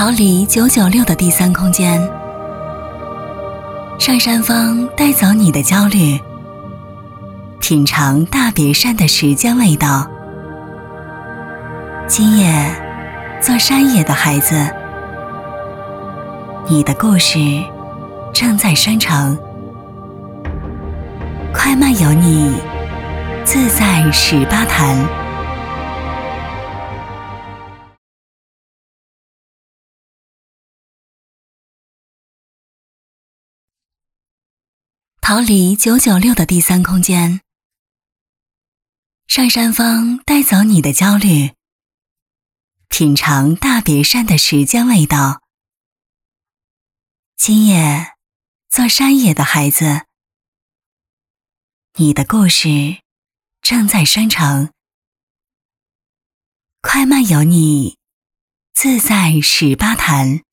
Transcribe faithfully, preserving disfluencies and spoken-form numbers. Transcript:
逃离九九六的第三空间，上山方带走你的焦虑，品尝大别山的时间味道。今夜做山野的孩子，你的故事正在生成，快慢有你，自在十八潭。逃离九九六的第三空间，上山方带走你的焦虑，品尝大别山的时间味道。今夜做山野的孩子，你的故事正在生成，快慢有你，自在十八潭。